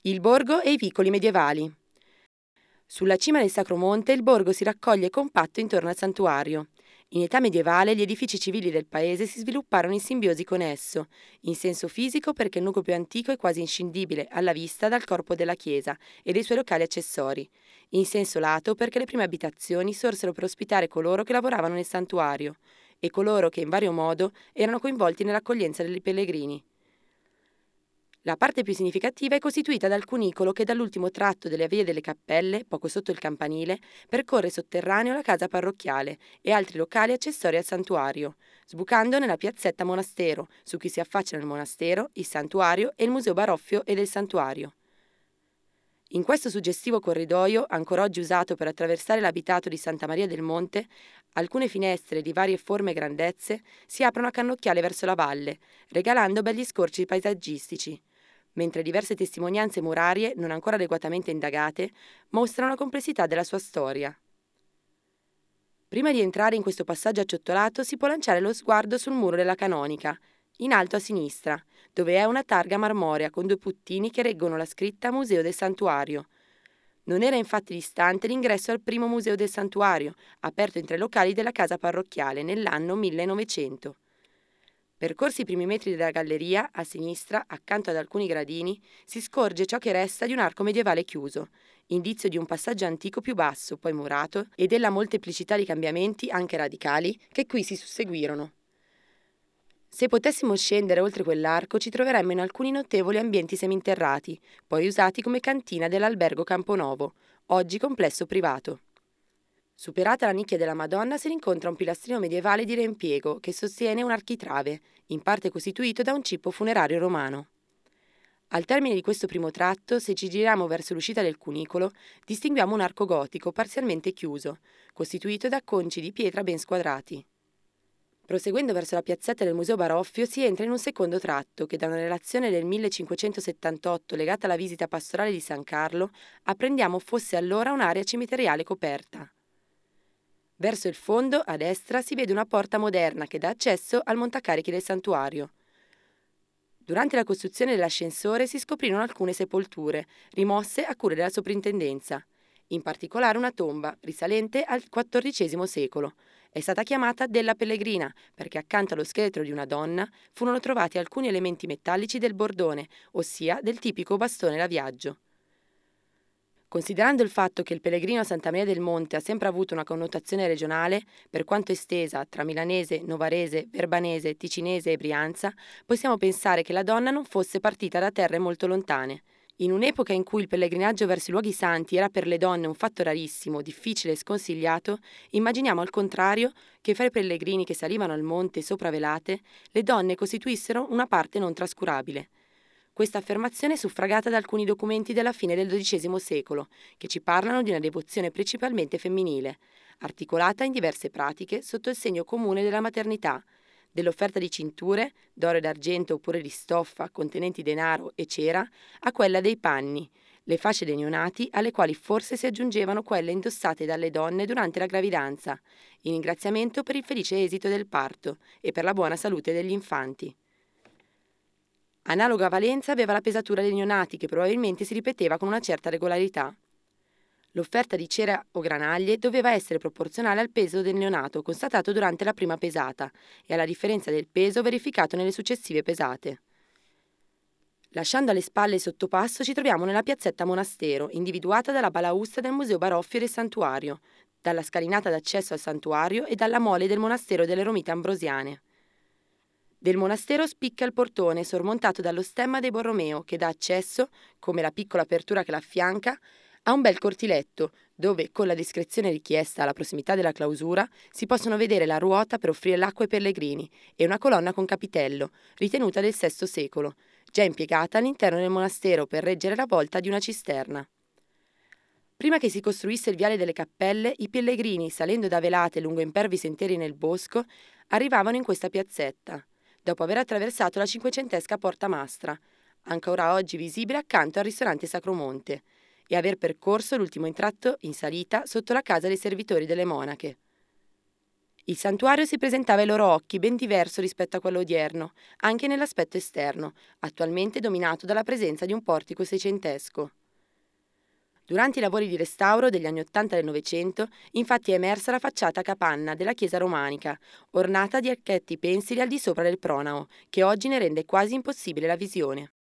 Il borgo e i vicoli medievali. Sulla cima del Sacro Monte il borgo si raccoglie compatto intorno al santuario. In età medievale gli edifici civili del paese si svilupparono in simbiosi con esso, in senso fisico perché il nucleo più antico è quasi inscindibile alla vista dal corpo della chiesa e dei suoi locali accessori, in senso lato perché le prime abitazioni sorsero per ospitare coloro che lavoravano nel santuario e coloro che in vario modo erano coinvolti nell'accoglienza dei pellegrini. La parte più significativa è costituita dal cunicolo che dall'ultimo tratto delle vie delle cappelle, poco sotto il campanile, percorre sotterraneo la casa parrocchiale e altri locali accessori al santuario, sbucando nella piazzetta Monastero, su cui si affacciano il monastero, il santuario e il museo baroffio e del santuario. In questo suggestivo corridoio, ancora oggi usato per attraversare l'abitato di Santa Maria del Monte, alcune finestre di varie forme e grandezze si aprono a cannocchiale verso la valle, regalando begli scorci paesaggistici, mentre diverse testimonianze murarie, non ancora adeguatamente indagate, mostrano la complessità della sua storia. Prima di entrare in questo passaggio acciottolato si può lanciare lo sguardo sul muro della canonica, in alto a sinistra, dove è una targa marmorea con 2 puttini che reggono la scritta Museo del Santuario. Non era infatti distante l'ingresso al primo museo del santuario, aperto in 3 locali della casa parrocchiale nell'anno 1900. Percorsi i primi metri della galleria, a sinistra, accanto ad alcuni gradini, si scorge ciò che resta di un arco medievale chiuso, indizio di un passaggio antico più basso, poi murato, e della molteplicità di cambiamenti, anche radicali, che qui si susseguirono. Se potessimo scendere oltre quell'arco ci troveremmo in alcuni notevoli ambienti seminterrati, poi usati come cantina dell'albergo Camponovo, oggi complesso privato. Superata la nicchia della Madonna si rincontra un pilastrino medievale di reimpiego che sostiene un architrave, in parte costituito da un cippo funerario romano. Al termine di questo primo tratto, se ci giriamo verso l'uscita del cunicolo, distinguiamo un arco gotico parzialmente chiuso, costituito da conci di pietra ben squadrati. Proseguendo verso la piazzetta del Museo Baroffio si entra in un secondo tratto che da una relazione del 1578 legata alla visita pastorale di San Carlo apprendiamo fosse allora un'area cimiteriale coperta. Verso il fondo, a destra, si vede una porta moderna che dà accesso al montacarichi del santuario. Durante la costruzione dell'ascensore si scoprirono alcune sepolture, rimosse a cura della soprintendenza, in particolare una tomba risalente al XIV secolo. È stata chiamata della Pellegrina perché accanto allo scheletro di una donna furono trovati alcuni elementi metallici del bordone, ossia del tipico bastone da viaggio. Considerando il fatto che il pellegrino a Santa Maria del Monte ha sempre avuto una connotazione regionale, per quanto estesa tra milanese, novarese, verbanese, ticinese e Brianza, possiamo pensare che la donna non fosse partita da terre molto lontane. In un'epoca in cui il pellegrinaggio verso i luoghi santi era per le donne un fatto rarissimo, difficile e sconsigliato, immaginiamo al contrario che fra i pellegrini che salivano al monte sopravelate, le donne costituissero una parte non trascurabile. Questa affermazione è suffragata da alcuni documenti della fine del XII secolo, che ci parlano di una devozione principalmente femminile, articolata in diverse pratiche sotto il segno comune della maternità, dell'offerta di cinture, d'oro ed argento oppure di stoffa, contenenti denaro e cera, a quella dei panni, le fasce dei neonati alle quali forse si aggiungevano quelle indossate dalle donne durante la gravidanza, in ringraziamento per il felice esito del parto e per la buona salute degli infanti. Analoga valenza aveva la pesatura dei neonati che probabilmente si ripeteva con una certa regolarità. L'offerta di cera o granaglie doveva essere proporzionale al peso del neonato constatato durante la prima pesata e alla differenza del peso verificato nelle successive pesate. Lasciando alle spalle il sottopasso ci troviamo nella piazzetta Monastero, individuata dalla balaustra del Museo Baroffio e del Santuario, dalla scalinata d'accesso al santuario e dalla mole del monastero delle Romite Ambrosiane. Del monastero spicca il portone sormontato dallo stemma dei Borromeo che dà accesso, come la piccola apertura che l'affianca, a un bel cortiletto dove, con la discrezione richiesta alla prossimità della clausura, si possono vedere la ruota per offrire l'acqua ai pellegrini e una colonna con capitello, ritenuta del VI secolo, già impiegata all'interno del monastero per reggere la volta di una cisterna. Prima che si costruisse il viale delle cappelle, i pellegrini, salendo da velate lungo impervi sentieri nel bosco, arrivavano in questa piazzetta, dopo aver attraversato la cinquecentesca Porta Mastra, ancora oggi visibile accanto al ristorante Sacromonte, e aver percorso l'ultimo tratto in salita sotto la casa dei servitori delle monache. Il santuario si presentava ai loro occhi ben diverso rispetto a quello odierno, anche nell'aspetto esterno, attualmente dominato dalla presenza di un portico seicentesco. Durante i lavori di restauro degli anni Ottanta del Novecento, infatti è emersa la facciata a capanna della chiesa romanica, ornata di archetti pensili al di sopra del pronao, che oggi ne rende quasi impossibile la visione.